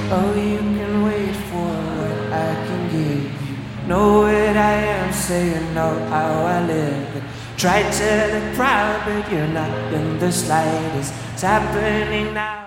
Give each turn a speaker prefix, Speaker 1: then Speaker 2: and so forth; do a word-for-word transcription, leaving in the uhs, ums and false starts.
Speaker 1: Oh, you can wait for what I can give you. Know what I am saying, know how I live. And try to look proud, but you're not in the slightest. It's happening now.